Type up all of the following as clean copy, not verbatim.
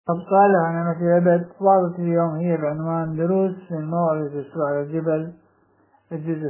أبطالها عن نعمة الأبد. وعظة اليوم هي بعنوان دروس من موعظة يسوع على الجبل، الجزء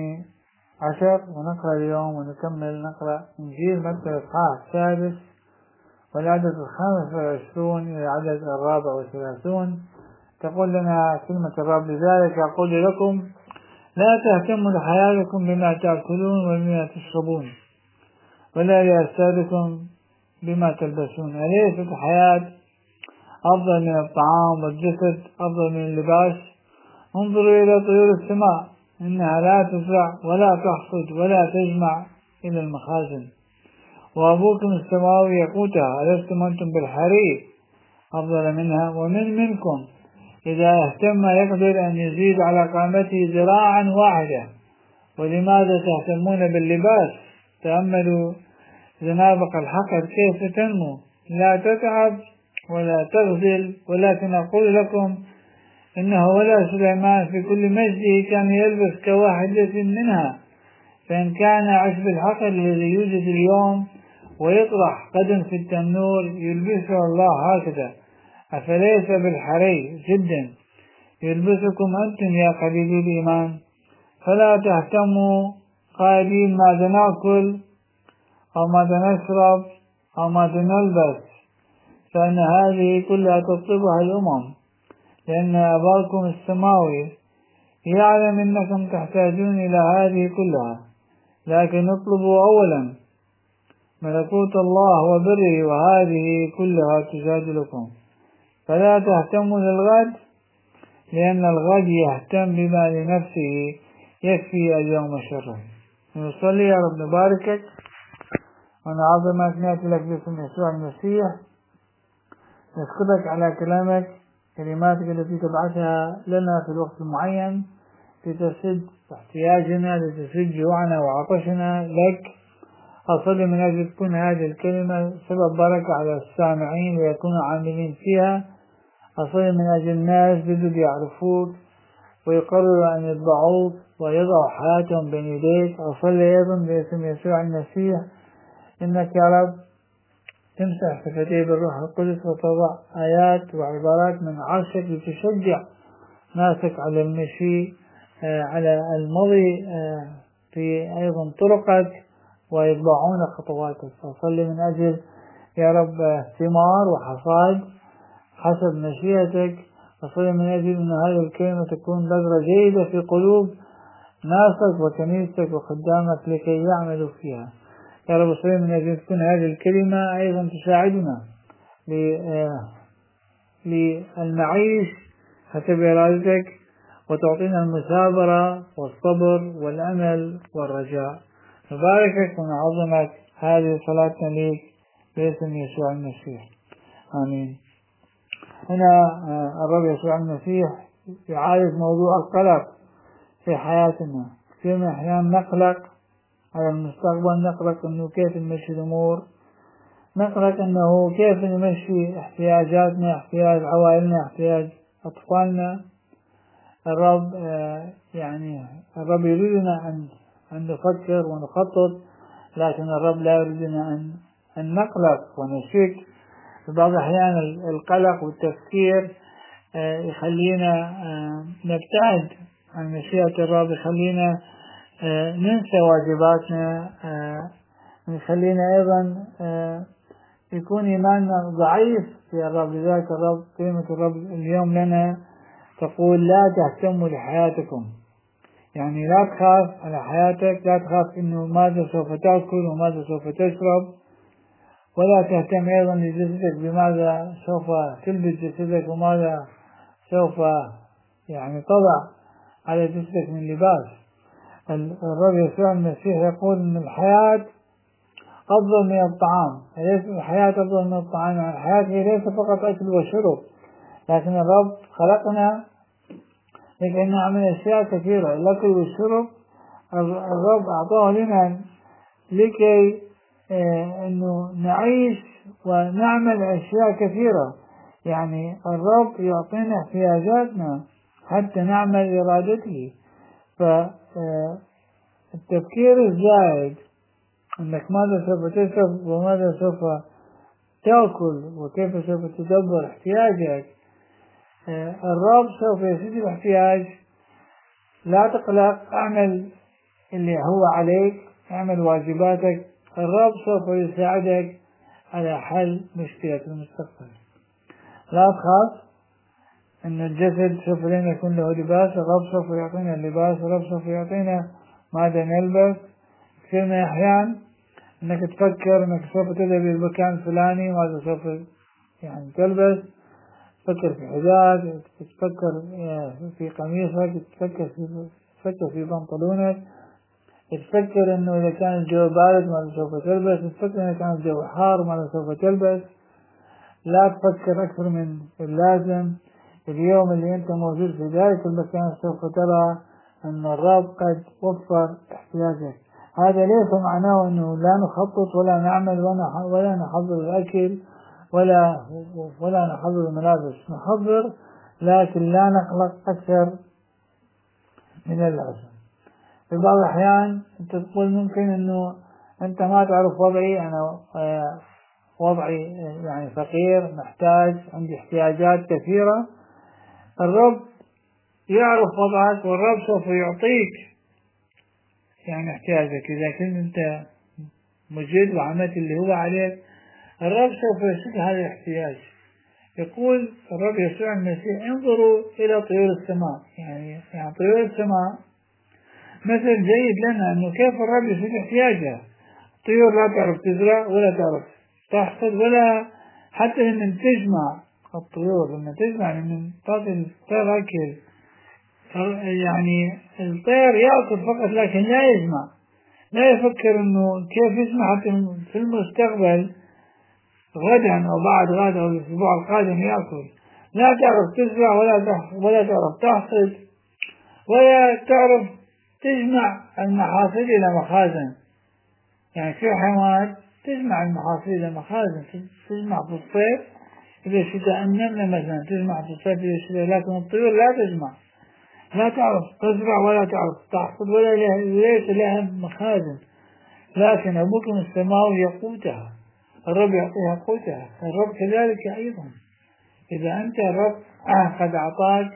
12، ونقرأ اليوم ونكمل نقرأ إنجيل متى الإصحاح 6 والعدد 25 إلى العدد 34. تقول لنا كلمة الرب: لذلك أقول لكم لا تهتموا لحياتكم بما تأكلون وبما تشربون، ولا لأجسادكم بما تلبسون. أليست الحياة أفضل من الطعام والجسد أفضل من اللباس؟ انظروا إلى طيور السماء، إنها لا تزرع ولا تحصد ولا تجمع إلى المخازن، وأبوكم السماوي يقوتها. ألستم أنتم بالحري أفضل منها؟ ومن منكم إذا اهتم يقدر أن يزيد على قامته ذراعا واحدة. ولماذا تهتمون باللباس؟ تأملوا زنابق الحقل كيف تنمو، لا تتعب ولا تغزل. ولكن أقول لكم إنه ولا سليمان في كل مجده كان يلبس كواحدة منها. فإن كان عشب الحقل الذي يوجد اليوم ويطرح قدم في التنور يلبسه الله هكذا، أفليس بالحري جدا يلبسكم أنتم يا قليلي الإيمان؟ فلا تهتموا قائلين ماذا نأكل أو ماذا نشرب أو ماذا نلبس، فإن هذه كلها تطلبها الأمم، لأن أباكم السماوي يعلم أنكم تحتاجون إلى هذه كلها. لكن اطلبوا أولا ملكوت الله وبره، وهذه كلها تزاد لكم. فلا تهتموا للغد، لأن الغد يهتم بما لنفسه، يكفي اليوم شره. نصلي. يا رب نباركك ونعظمك، نأتي لك باسم يسوع المسيح، نشكرك على كلامك، كلماتك التي تبعثها لنا في الوقت المعين لتسد احتياجنا، لتسد جوعنا وعطشنا لك. أصلي من أجل تكون هذه الكلمة سبب بركة على السامعين ويكونوا عاملين فيها. أصلي من أجل الناس بدوا يعرفوك ويقرروا أن يتبعوك ويضعوا حياتهم بين يديك. أصلي أيضا باسم يسوع المسيح إنك يا رب تمسح شفتيه بالروح القدس وتضع آيات وعبارات من عرشك لتشجع ناسك على المشي على المضي في أيضا طرقك ويتبعون خطواتك. أصلي من أجل يا رب ثمار وحصاد حسب مشيئتك. أصلي من أجل أن هذه الكلمة تكون بذرة جيدة في قلوب ناسك وكنيستك وخدامك لكي يعملوا فيها. يا رب أصلي من أجل تكون هذه الكلمة أيضا تساعدنا للمعيش حسب إرادتك، وتعطينا المثابرة والصبر والأمل والرجاء. نباركك ونعظمك. هذه صلاتنا ليك باسم يسوع المسيح، آمين. هنا الرب يسوع المسيح يعالج موضوع القلق في حياتنا. كثير من الأحيان نقلق على المستقبل، نقلق أنه كيف نمشي الأمور، نقلق أنه كيف نمشي احتياجاتنا، احتياج عوائلنا، احتياج أطفالنا. الرب الرب يريدنا أن نفكر ونخطط، لكن الرب لا يريدنا أن نقلق ونشك. في بعض الأحيان القلق والتفكير يخلينا نبتعد عن مشيئة الرب، يخلينا ننسى واجباتنا، يخلينا أيضا يكون إيماننا ضعيف في الرب. لذلك الرب كلمة الرب اليوم لنا تقول لا تهتموا لحياتكم، يعني لا تخاف على حياتك، لا تخاف إنه ماذا سوف تأكل وماذا سوف تشرب، ولا تهتم أيضا لجسدك بماذا سوف تلبس جسدك وماذا سوف تضع على جسدك من لباس. الرب يسوع المسيح يقول إن الحياة أفضل من الطعام. أليس الحياة أفضل من الطعام؟ يعني الحياة هي ليس فقط أكل وشرب، لكن الرب خلقنا لكي نعمل أشياء كثيرة. الأكل والشرب الرب أعطاه لنا لكي أنه نعيش ونعمل أشياء كثيرة. يعني الرب يعطينا احتياجاتنا حتى نعمل إرادته. فالتفكير الزائد أنك ماذا سوف تشرب وماذا سوف تأكل وكيف سوف تدبر احتياجك، الرب سوف يسد الاحتياج. لا تقلق، اعمل اللي هو عليك، اعمل واجباتك، الرب سوف يساعدك على حل مشكلة المستقبل. لا تخاف ان الجسد سوف لن يكون له لباس، الرب سوف يعطينا اللباس، الرب سوف يعطينا ماذا نلبس. كثير من الأحيان انك تفكر انك سوف تذهب الى المكان الفلاني ماذا سوف يعني تلبس، تفكر في حذاء، تفكر في قميصك، تفكر في بنطلونك، تفكر انه اذا كان الجو بارد ماذا سوف تلبس، تفكر اذا كان الجو حار ماذا سوف تلبس. لا تفكر اكثر من اللازم. اليوم اللي انت موجود في ذلك المكان سوف ترى ان الرب قد وفر احتياجك. هذا ليس معناه انه لا نخطط ولا نعمل ولا نحضر الاكل ولا نحضر الملابس، نحضر لكن لا نقلق اكثر من اللازم. في بعض الأحيان أنت تقول ممكن أنه أنت ما تعرف وضعي، أنا وضعي يعني فقير، محتاج، عندي احتياجات كثيرة. الرب يعرف وضعك والرب سوف يعطيك يعني احتياجك. إذا كنت أنت مجد وعملت اللي هو عليك الرب سوف يسد هذا الاحتياج. يقول الرب يسوع المسيح انظروا إلى طيور السماء، يعني طيور السماء مثل جيد لنا أنه كيف الرب يسد احتياجها. الطيور لا تعرف تزرع ولا تعرف تحصد ولا حتى لما تجمع. الطيور لما تجمع لما تعطي الطير أكل، يعني الطير يأكل فقط لكن لا يجمع، لا يفكر أنه كيف يجمع حتى في المستقبل غدا أو بعد غدا أو الأسبوع القادم يأكل. لا تعرف تزرع ولا تعرف تحصد ولا تعرف تجمع المحاصيل إلى مخازن. يعني في حيوانات تجمع المحاصيل إلى مخازن، تجمع في الصيف إذا شتاء النملة مثلا تجمع في الصيف إذا شتاء، لكن الطيور لا تجمع، لا تعرف تزرع ولا تعرف تحصد ولا ليس لها مخازن. لكن أبوكم السماوي يقوتها، الرب يعطيها قوتها. الرب كذلك أيضا إذا أنت الرب قد أعطاك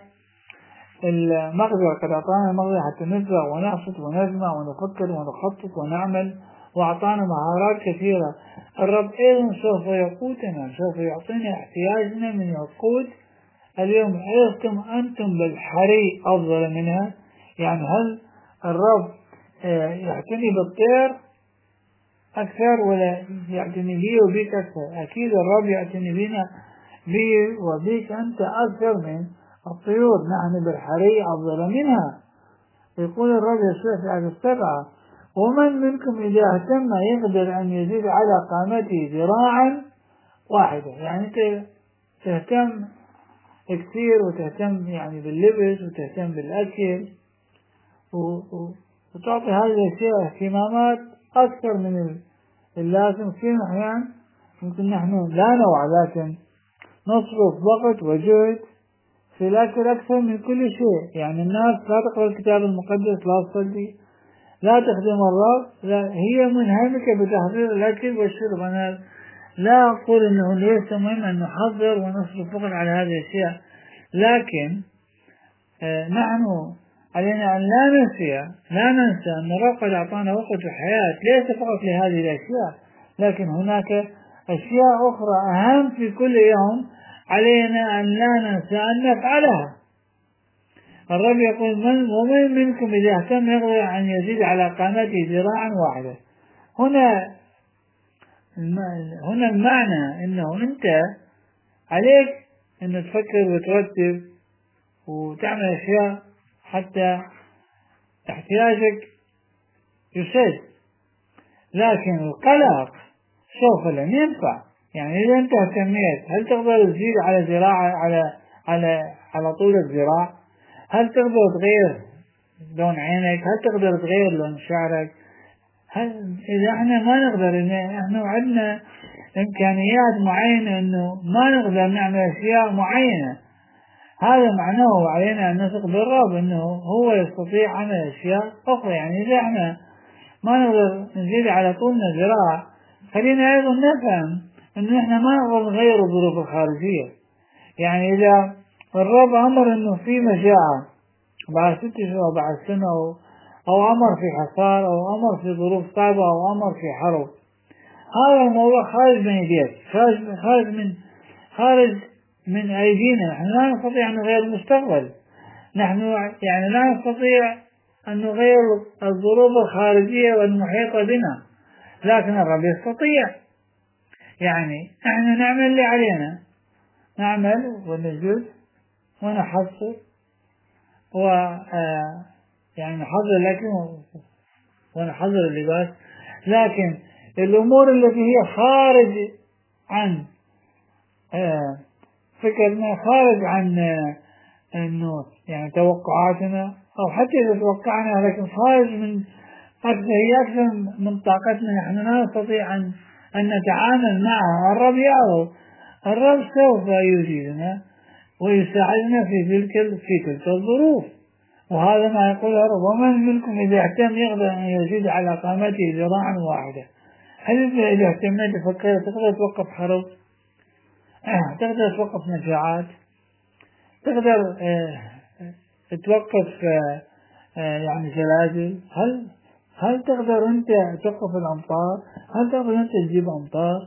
المقدرة، قد أعطانا المقدرة حتى نزرع ونحصد ونجمع ونفكر ونخطط ونعمل، وأعطانا مهارات كثيرة. الرب أيضا سوف يقوتنا، سوف يعطينا احتياجنا من القوت. اليوم عرفتم أنتم بالحري أفضل منها. يعني هل الرب يعتني بالطير أكثر ولا يعتني بي وبيك أكثر؟ أكيد الرب يعتني بنا بي وبيك أنت أكثر من الطيور، نحن بالحري أفضل منها. يقول الرب يسوع في آية 7 ومن منكم إذا اهتم يقدر أن يزيد على قامته ذراعا واحدة. يعني أنت تهتم كثير وتهتم يعني باللبس وتهتم بالأكل وتعطي هذه الأشياء اهتمامات أكثر من اللازم. في أحيان ممكن نحن لا نوعى لكن نصرف وقت وجهد في الأكل أكثر من كل شيء. يعني الناس لا تقرأ الكتاب المقدس، لا تصلي، لا تخدم الرب، لا هي منهمكة بتحضير الأكل والشرب. أنا لا أقول أنه ليس مهم أن نحضر ونصرف فقط على هذه الأشياء، لكن نحن علينا أن لا ننسى أن الرب قد أعطانا وقت الحياة ليس فقط لهذه الأشياء، لكن هناك أشياء أخرى أهم في كل يوم علينا أن لا ننسى أن نفعلها. الرب يقول ومن منكم إذا اهتم يقدر أن يزيد على قامته ذراعا واحدة. هنا المعنى أنه أنت عليك أن تفكر وترتب وتعمل أشياء حتى احتياجك يسد، لكن القلق سوف لن ينفع. يعني إذا أنت اهتميت هل تقدر تزيد على ذراع على طول الذراع؟ هل تقدر تغير لون عينك؟ هل تقدر تغير لون شعرك؟ إذا احنا ما نقدر، احنا عندنا إمكانيات معينة انه ما نقدر نعمل أشياء معينة، هذا معناه علينا أن نثق بالرب انه هو يستطيع عمل أشياء أخرى. يعني إذا احنا ما نقدر نزيد على طولنا ذراع، خلينا أيضا نفهم إنه إحنا ما نقدر نغير الظروف الخارجية. يعني إذا الرب أمر إنه في مجاعة بعد 6 شهور أو بعد سنة أو أمر في حصار أو أمر في ظروف صعبة أو أمر في حرب، هذا الموضوع خارج من يديك، خارج من أيدينا. نحن لا نستطيع أن نغير المستقبل، نحن يعني لا نستطيع أن نغير الظروف الخارجية والمحيطة بنا، لكن الرب يستطيع. يعني نحن نعمل اللي علينا، نعمل ونجد ونحصل يعني نحضر الأكل ونحضر اللباس، لكن الأمور التي هي خارج عن فكرنا، خارج عن إنه يعني توقعاتنا، أو حتى إذا توقعنا لكن خارج من هي أكثر من طاقتنا، نحن لا نستطيع أن نتعامل معها. الرب يعرف، الرب سوف يجيبنا ويساعدنا في تلك الظروف. وهذا ما يقول الرب: ومن منكم إذا اهتم يقدر أن يزيد على قامته ذراعا واحدة. هل إذا اهتميت فكرت تقدر توقف حرب؟ تقدر توقف مجاعات؟ تقدر توقف يعني زلازل؟ هل تقدر أنت توقف الأمطار؟ هل تقدر أنت تجيب أمطار؟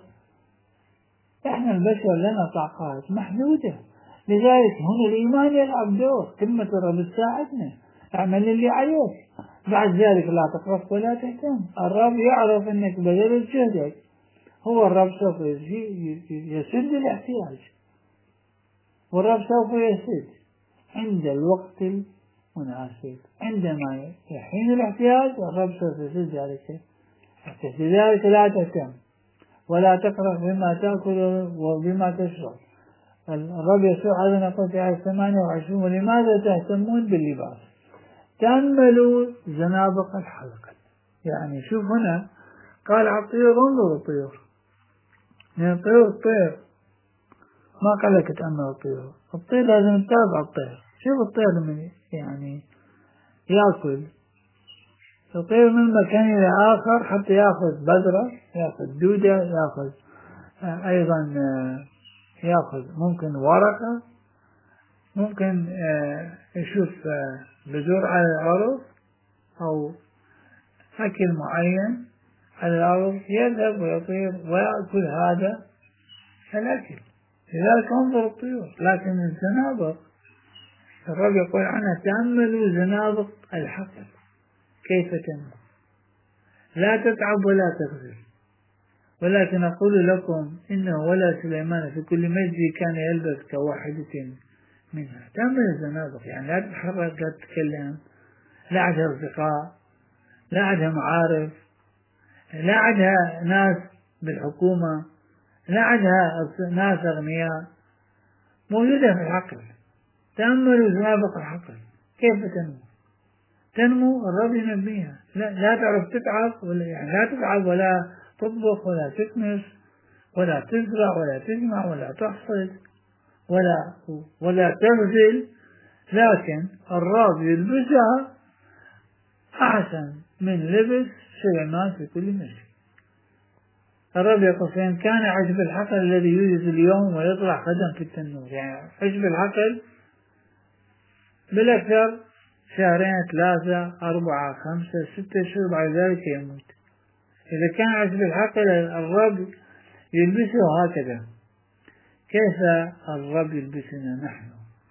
إحنا البشر لنا طاقات محدودة، لذلك هنا الإيمان يلعب دور. كلمة الرب تساعدنا، اعمل اللي عليك، بعد ذلك لا تقرف ولا تهتم. الرب يعرف أنك بذلت جهدك، هو الرب سوف يسد الاحتياج، والرب سوف يسد عند الوقت المناسب. عندما يحين الاحتياج الرب سوف يسد ذلك. لذلك لا تهتم ولا تقرف بما تأكل وبما تشرب. الرب يسوع أيضا يقول في آية 28: ولماذا تهتمون باللباس؟ تأملوا زنابق الحلقة. يعني شوف هنا قال على الطيور: انظروا الطيور. يعني الطير ما قال لك تأمل الطيور، الطير لازم تتابع الطير. شوف الطير لما يعني يأكل، الطير من مكان إلى آخر حتى يأخذ بذرة، يأخذ دودة، يأخذ أيضا يأخذ ممكن ورقة، ممكن يشوف بذور على الأرض أو أكل معين على الأرض، يذهب ويطير ويأكل هذا الأكل. لذلك انظر الطيور. لكن الزنابق الرب يقول عنها: تأملوا زنابق الحقل كيف تنمو، لا تتعب ولا تغزل. ولكن أقول لكم إنه ولا سليمان في كل مجد كان يلبس كواحدة منها. تأمل الزنابق، يعني لا تتحرك، لا تتكلم، لا عندها أصدقاء، لا عندها معارف، لا عندها ناس بالحكومة، لا عندها ناس أغنياء، موجودة في الحقل. تأملوا زنابق الحقل كيف تنمو الرب ينميها. لا تعرف تتعب، لا تتعب ولا تطبخ ولا تكنس ولا تزرع ولا تجمع ولا تحصد ولا تغزل، لكن الرب يلبسها أحسن من لبس سليمان في كل مجد. الرب يقول: فإن كان عشب الحقل الذي يوجد اليوم ويطلع غدا في التنور. يعني عشب الحقل بالأكثر 2 3 4 5 6 شهور بعد ذلك يموت. إذا كان عشب الحقل الرب يلبسه هكذا، كيف الرب يلبسنا نحن؟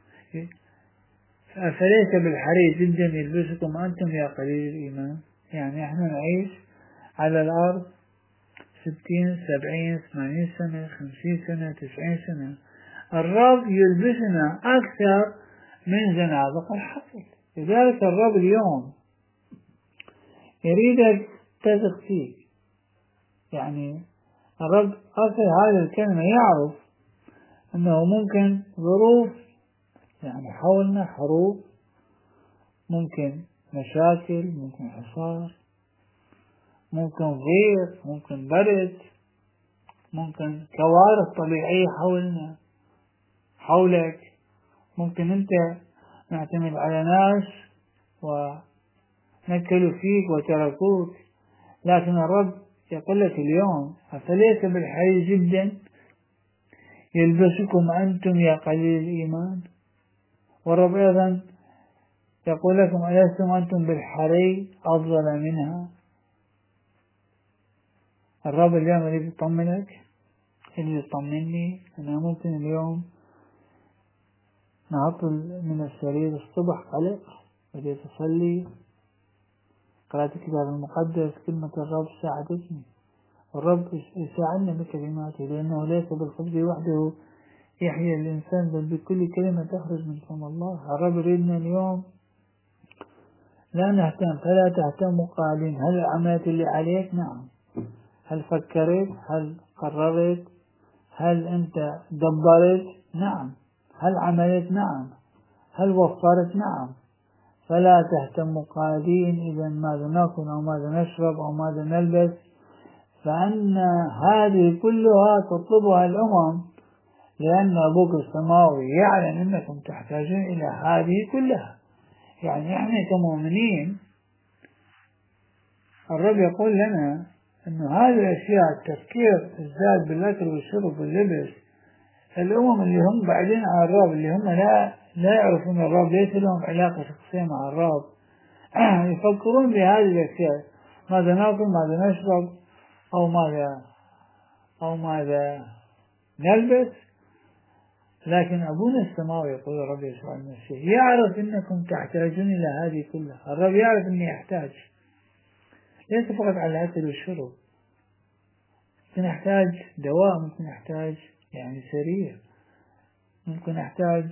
أفليس بالحري جدا يلبسكم أنتم يا قليل الإيمان؟ يعني نحن نعيش على الأرض 60 70 80 سنة 50 سنة 90 سنة، الرب يلبسنا أكثر من زنابق الحقل. لذلك الرب اليوم يريدك تثق فيه. يعني الرب أصل هذه الكلمة يعرف أنه ممكن ظروف، يعني حولنا حروب، ممكن مشاكل، ممكن حصار، ممكن ضيق، ممكن برد، ممكن كوارث طبيعية حولك، ممكن أنت نعتمد على ناس ونكلوا فيك وتركوك. لكن الرب يقول لك اليوم: أفليس بالحري جدا يلبسكم أنتم يا قليل الإيمان. والرب أيضا يقول لكم ألستم أنتم بالحري أفضل منها. الرب اليوم يريد يطمنك، يريد يطمني. أنا ممكن اليوم نهضت من السرير الصبح قلق، بديت أصلي، قرأت الكتاب المقدس، كلمة الرب ساعدتني. والرب يساعدنا بكلماته، لأنه ليس بالخبز وحده يحيى الإنسان بل بكل كلمة تخرج من فم الله. الرب يريدنا اليوم لا نهتم، فلا تهتموا قائلين هل عملت اللي عليك؟ نعم. هل فكرت؟ هل قررت؟ هل أنت دبرت؟ نعم. هل عملت؟ نعم. هل وفرت؟ نعم. فلا تهتموا قائلين إذا ماذا نأكل أو ماذا نشرب أو ماذا نلبس، فأن هذه كلها تطلبها الأمم، لأن أبوك السماوي يعلم أنكم تحتاجون إلى هذه كلها. يعني إحنا كمؤمنين الرب يقول لنا أن هذه الأشياء، التفكير الزاد بالأكل والشرب واللبس، الأمم اللي هم بعيدين عن الرب، اللي هم لا يعرفون الرب، ليس لهم علاقة شخصية مع الرب، يفكرون بهذه الأشياء، ماذا نأكل، ماذا نشرب، أو ماذا نلبس. لكن أبونا السماوي يقول الرب يسوع المسيح يعرف أنكم تحتاجون إلى هذه كلها. الرب يعرف أني أحتاج ليس فقط على الأكل والشرب، ممكن أحتاج دواء، ممكن أحتاج يعني سرير، ممكن أحتاج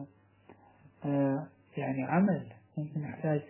يعني عمل، ممكن أحتاج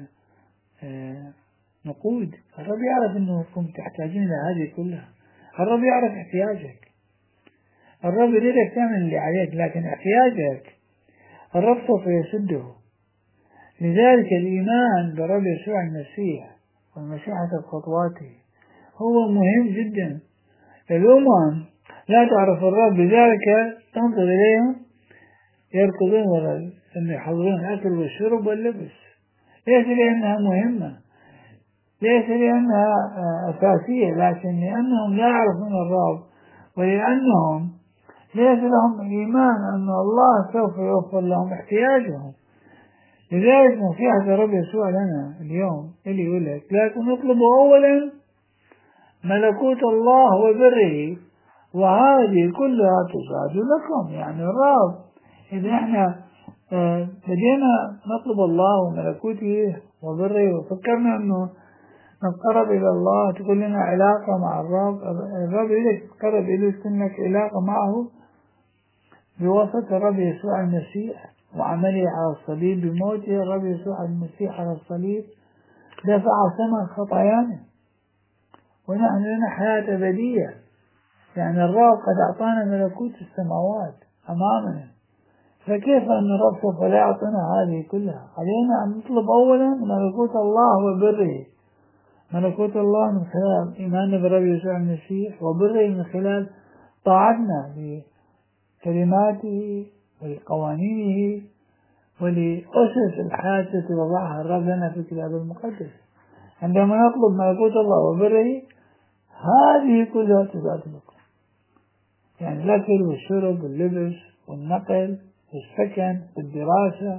نقود. الرب يعرف أنكم تحتاجون إلى هذه كلها. الرب يعرف احتياجك. الرب يريدك تعمل اللي عليك، لكن احتياجك الرب سوف يسده. لذلك الإيمان برب يسوع المسيح والمسيح حسب خطواته هو مهم جدا. الأمم لا تعرف الرب، لذلك تنظر إليهم يركضون وراء أن يحضرون الأكل والشرب واللبس، ليس لأنها مهمة، ليس لأنها أساسية، لكن لأنهم لا يعرفون الرب، ولأنهم ليس لهم إيمان أن الله سوف يوفر لهم احتياجهم. لذلك نصيحة الرب يسوع لنا اليوم اللي يقول لك لكن اطلبوا أولا ملكوت الله وبره وهذه كلها تزاد لكم. يعني الرب إذا احنا بدينا نطلب الله وملكوته وبره وفكرنا أنه نتقرب إلى الله، تكون لنا علاقة مع الرب. الرب إذا تتقرب إليه تكون لك علاقة معه بواسطة الرب يسوع المسيح وعمله على الصليب. بموته الرب يسوع المسيح على الصليب دفع ثمن خطايانا، ونحن لنا حياة أبدية. يعني الرب قد أعطانا ملكوت السماوات أمامنا، فكيف أن الرب سوف لا يعطينا هذه كلها؟ علينا أن نطلب أولا ملكوت الله وبره. ملكوت الله من خلال إيماننا بالرب يسوع المسيح، وبره من خلال طاعتنا لكلماته ولقوانينه ولأسس الحياة التي وضعها الرب لنا في الكتاب المقدس. عندما نطلب ملكوت الله وبره هذه كلها تزاد لكم. يعني الأكل والشرب واللبس والنقل والسكن والدراسة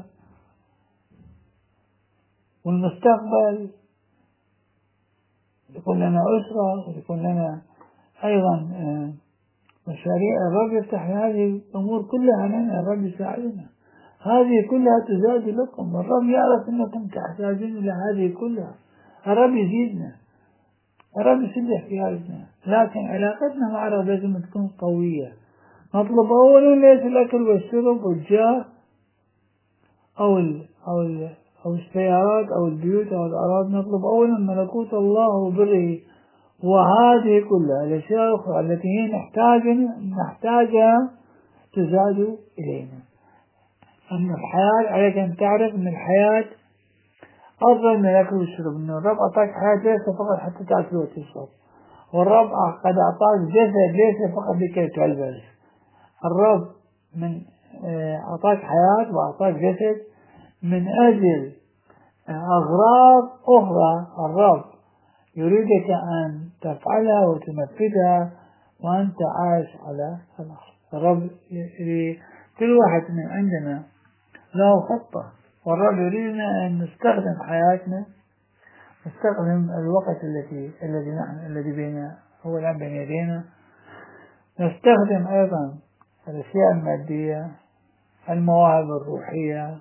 والمستقبل، يكون لنا أسرة ويكون لنا أيضا مشاريع. الرب يفتح هذه الأمور كلها لنا، الرب يساعدنا. هذه كلها تزاد لكم. الرب يعرف أنكم تحتاجون إلى هذه كلها. الرب يزيدنا، الرب يسد احتياجنا، لكن علاقتنا مع الرب لازم تكون قوية. نطلب أولا ليس الأكل والشرب والجاه أو السيارات أو البيوت أو الأراضي. نطلب أولا ملكوت الله وبره وهذه كلها الأشياء الأخرى التي هي نحتاجها تزاد إلينا. أن الحياة عليك أن تعرف أن الحياة أفضل من الأكل والشرب. أن الرب أعطاك حياة ليس فقط حتى تأكل وتشرب، والرب قد أعطاك جسد ليس فقط لكي تلبس. الرب من أعطاك حياة وأعطاك جسد من أجل أغراض أخرى الرب يريدك أن تفعلها وتنفذها وأنت عايش على الأرض. الرب كل واحد من عندنا له خطة، والرب يريدنا أن نستخدم حياتنا، نستخدم الوقت الذي بيننا هو الآن بين يدينا، نستخدم أيضا الأشياء المادية، المواهب الروحية،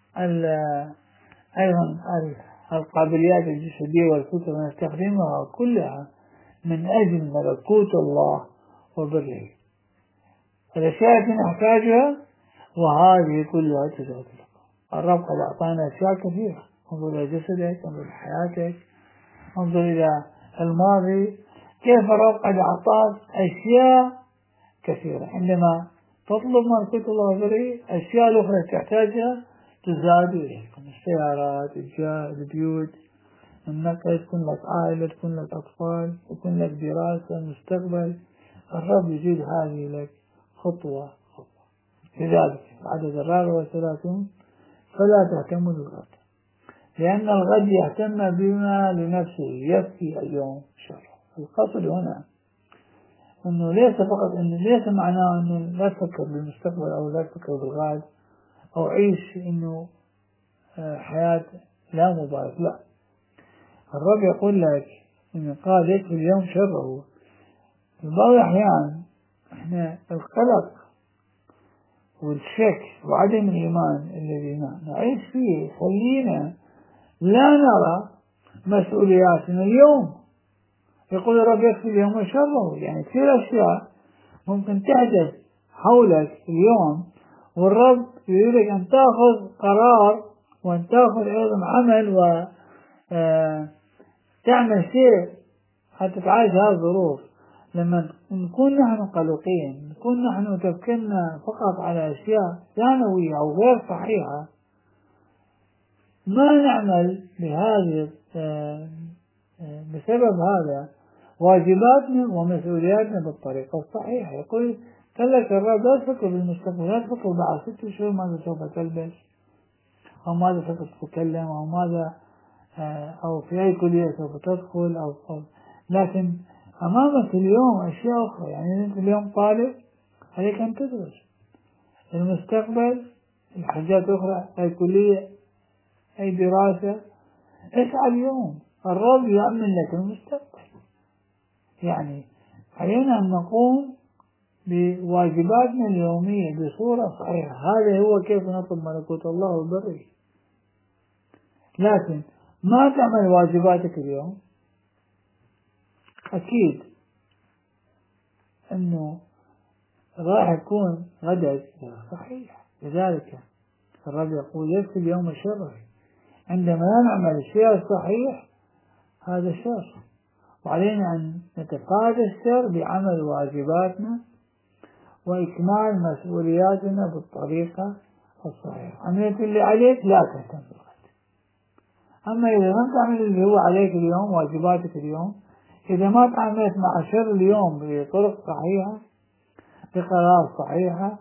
أيضا القابليات الجسدية والفكرة، نستخدمها كلها من أجل ملكوت الله وبره. الأشياء التي نحتاجها وهذه كلها تزاد لكم. الرب قد أعطانا أشياء كثيرة. انظر إلى جسدك، انظر إلى حياتك، انظر إلى الماضي، كيف الرب قد أعطاك أشياء كثيرة. عندما تطلب ملكوت الله وبره، الأشياء الأخرى تحتاجها تزاد إليكم، السيارات، الجاه، البيوت، النقل، تكون لك عائلة، تكون لك أطفال، تكون لك دراسة، مستقبل. الرب يزيد هذه لك خطوة خطوة. لذلك عدد 34 فلا تهتموا بالغد، لأن الغد يهتم بما لنفسه، يكفي اليوم شره. القصد هنا أنه ليس معناه أنه لا تفكر بالمستقبل أو لا تفكر بالغد أو عيش إنه حياة لا مبارك. لا، الرب يقول لك إنه قال يكفي اليوم شره. في بعض الأحيان إحنا القلق والشك وعدم الإيمان الذي نعيش فيه خلينا لا نرى مسؤولياتنا اليوم. يقول الرب يكفي اليوم شره، يعني كثير أشياء ممكن تحدث حولك اليوم، والرب يريدك أن تأخذ قرار وأن تأخذ أيضا عمل وتعمل شيء حتى تعالج هذه الظروف. لما نكون نحن قلقين، نكون نحن تفكيرنا فقط على أشياء ثانوية أو غير صحيحة، ما نعمل بسبب هذا واجباتنا ومسؤولياتنا بالطريقة الصحيحة. يقول لك الرب لا تفكر بالمستقبل، لا تفكر بعد 6 شهور ماذا سوف تلبس أو ماذا سوف تتكلم أو ماذا أو في أي كلية سوف تدخل أو لكن أمامك اليوم أشياء أخرى. يعني أنت اليوم طالب، عليك أن تدرس. المستقبل الحاجات أخرى، أي كلية، أي دراسة، اسعى اليوم. الرب يأمن لك المستقبل. يعني علينا أن نقوم بواجباتنا اليومية بصورة صحيحة. هذا هو كيف نطلب ملكوت الله وبره. لكن ما تعمل واجباتك اليوم، أكيد أنه راح يكون غدك صحيح. لذلك الرب يقول يكفي اليوم شره. عندما لا نعمل الشيء الصحيح هذا شر، وعلينا أن نتفادى الشر بعمل واجباتنا وإكمال مسؤولياتنا بالطريقة الصحيحة. عملت اللي عليك لا تهتم بالغد. أما إذا ما تعمل اللي هو عليك اليوم، واجباتك اليوم، إذا ما تعاملت مع الشر اليوم بطرق صحيحة، بقرار صحيحة،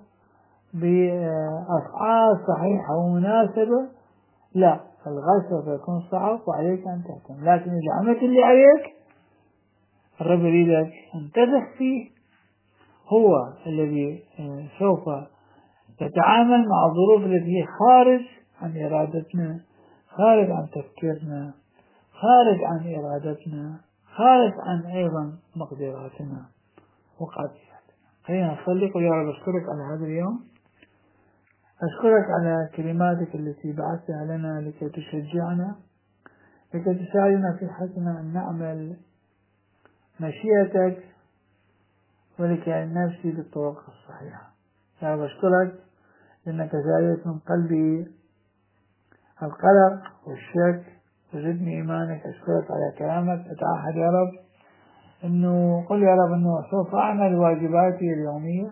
بأفعال صحيحة ومناسبة، لا، الغد سوف يكون صعب وعليك أن تهتم. لكن إذا عملت اللي عليك، الرب يريدك أن تثق فيه، هو الذي سوف يتعامل مع الظروف التي هي خارج عن إرادتنا، خارج عن تفكيرنا، خارج عن إرادتنا، خارج عن أيضا مقدراتنا وقدراتنا. خلينا نصلي. قل يا رب أشكرك على هذا اليوم، أشكرك على كلماتك التي بعثتها لنا لكي تشجعنا، لكي تساعدنا في حسنا أن نعمل مشيئتك ولكي نمشي بالطرق الصحيحة. يا رب أشكرك لأنك زالت من قلبي القلق والشك وزدني إيمانك. أشكرك على كلامك. أتعهد يا رب أنه قل يا رب أنه سوف أعمل واجباتي اليومية،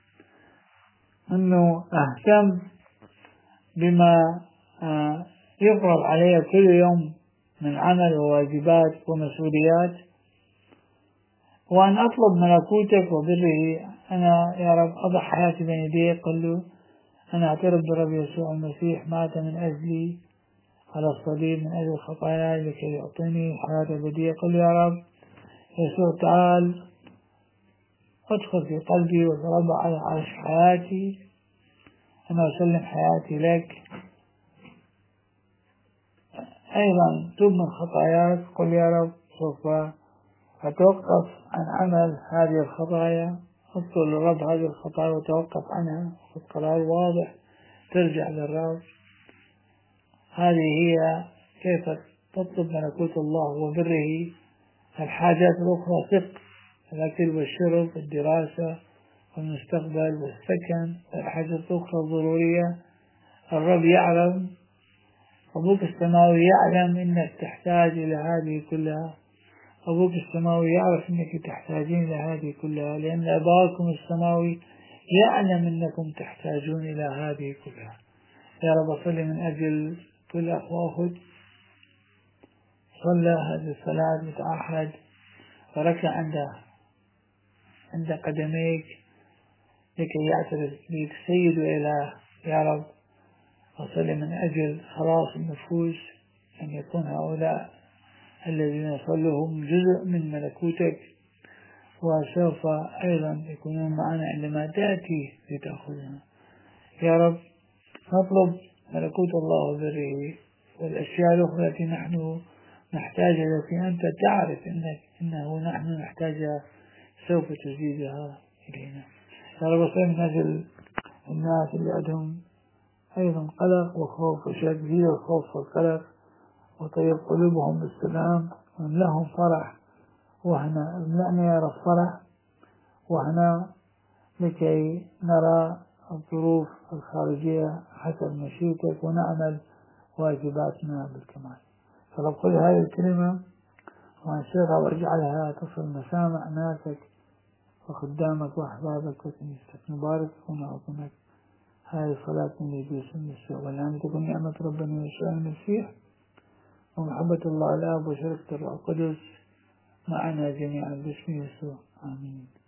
أنه أهتم بما يفرض علي كل يوم من عمل وواجبات ومسؤوليات، وأن أطلب ملكوتك وبره. أنا يا رب أضع حياتي بين يديك. قل له أنا أعترف برب يسوع المسيح مات من أجلي على الصليب من أجل خطاياي لكي يعطيني حياة أبدية. قل يا رب يسوع تعال ادخل في قلبي وتربع على عرش حياتي، أنا أسلم حياتي لك. أيضا تب من خطاياك، قل يا رب سوف أتوقف عن عمل هذه الخطايا، اذكر للرب هذه الخطايا وتوقف عنها، خذ قرار واضح ترجع للرب. هذه هي كيف تطلب ملكوت الله وبره. الحاجات الأخرى ثق، الأكل والشرب، الدراسة والمستقبل والسكن، الحاجات الأخرى الضرورية. الرب يعلم، أبوك السماوي يعلم أنك تحتاج إلى هذه كلها. أبوك السماوي يعرف أنك تحتاجين إلى هذه كلها، لأن أباكم السماوي يعلم أنكم تحتاجون إلى هذه كلها. يا رب صل من أجل كل أخ وأخت صلى هذه الصلاة متعهد وركع عند قدميك لكي يعترف بك سيد وإله. يا رب وصل من أجل خلاص النفوس، أن يكون هؤلاء الذين صلوا هم جزء من ملكوتك، وسوف أيضا يكونون معنا عندما تأتي لتأخذنا. يا رب نطلب ملكوت الله وبره والأشياء الأخرى التي نحن نحتاجها، التي أنت تعرف إنه نحن نحتاجها سوف تزيدها إلينا. يا رب صل من أجل الناس اللي عندهم أيضا قلق وخوف وشك، زيد الخوف والقلق وطيب قلوبهم بالسلام واملأهم فرح، وهنا املأنا يا رب فرح وهنا لكي نرى الظروف الخارجية حسب مشيئتك ونعمل واجباتنا بالكمال. فرب قل هذه الكلمة وانشرها واجعلها تصل مسامع ناسك وخدامك وأحبابك وكنيستك. نبارك ونعظمك. هذه صلاة من باسم يسوع، والآن تكون نعمة ربنا يسوع المسيح ومحبة الله الآب وشركة الروح القدس معنا جميعا باسم يسوع. آمين.